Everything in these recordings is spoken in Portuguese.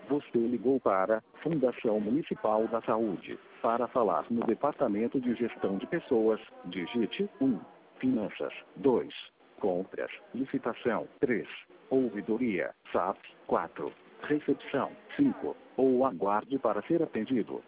Você ligou para Fundação Municipal da Saúde. Para falar no Departamento de Gestão de Pessoas, digite 1. Finanças, 2. Compras, licitação, 3. Ouvidoria, SAP, 4. Recepção, 5. Ou aguarde para ser atendido.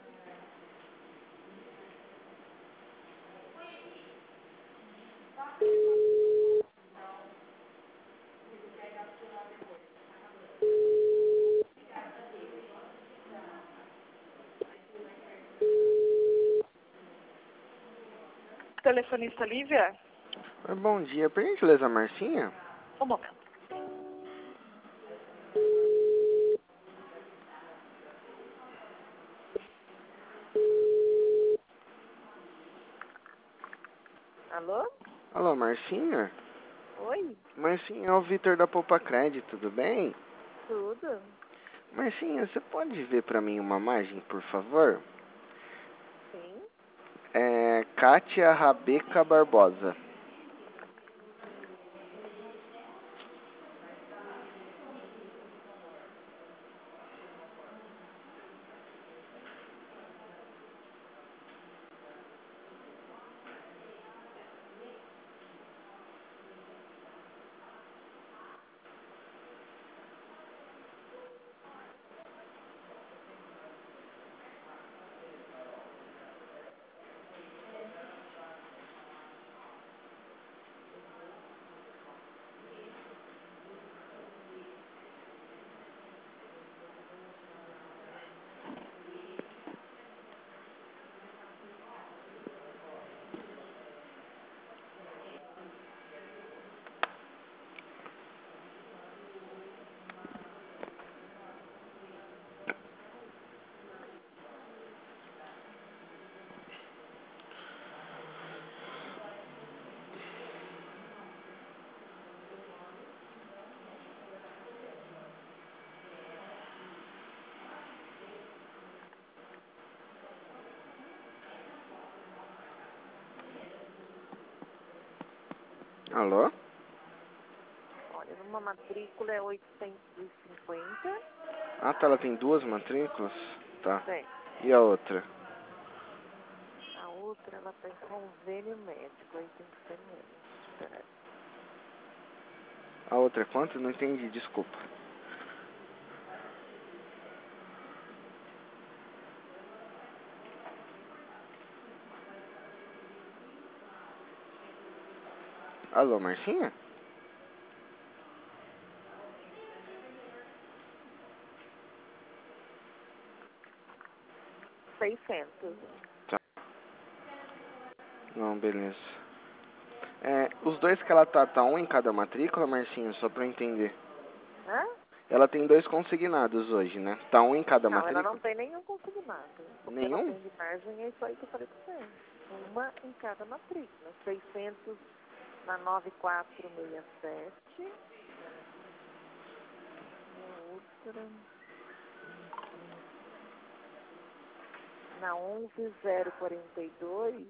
Telefonista Lívia? Bom dia, por gentileza, Marcinha? Um momento. Alô? Alô, Marcinha? Oi? Marcinha, é o Vitor da Poupa Crédito, tudo bem? Tudo? Marcinha, você pode ver pra mim uma margem, por favor? Sim. Kátia Rabeca Barbosa. Alô? Olha, numa matrícula é 850. Ah, tá, ela tem duas matrículas? Tá. Tem. E a outra? A outra, ela tem convênio médico, aí tem que ser menos. Peraí. A outra é quanto? Não entendi, desculpa. Alô, Marcinha? 600. Tá. Não, beleza. Os dois que ela tá um em cada matrícula, Marcinha, só pra eu entender. Hã? Ela tem dois consignados hoje, né? Tá um em cada Não, ela matrícula? não tem nenhum consignado. O que ela Nenhum? tem de margem é isso aí que eu falei pra você. Uma em cada matrícula. 600 na 9467. E outra na 11042.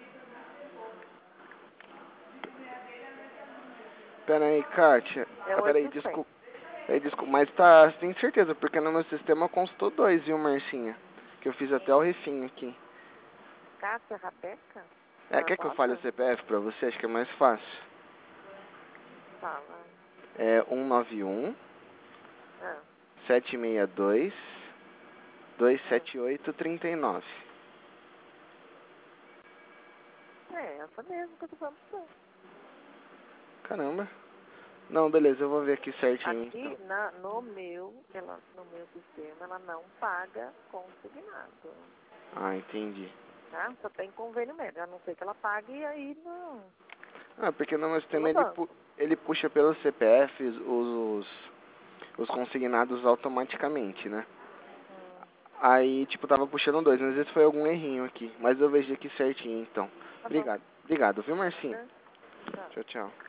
Pera aí, Kátia. É Pera aí, 800. desculpa. Desculpa, mas tá, você tem certeza? Porque no meu sistema constou dois, viu, Marcinha? Que eu fiz até o refinho aqui. Cássia Rabeca? Quer que eu fale o Barbosa? CPF pra você? Acho que é mais fácil. Fala. É 191 Ah, 762 ah. 27839. É, essa mesmo que eu tô falando pra você. Caramba. Não, beleza, eu vou ver aqui certinho então. Aqui no meu sistema, ela não paga consignado. Ah, entendi. Tá? Só tem convênio médico. A não ser que ela pague e aí não. Ah, porque no meu sistema Pelo banco. ele puxa pelos CPFs os consignados automaticamente, né? Hum, Aí, tipo, tava puxando dois, mas esse foi algum errinho aqui. Mas eu vejo aqui certinho, então. tá bom. Obrigado. Obrigado, viu, Marcinho? Né? Tá. Tchau, tchau.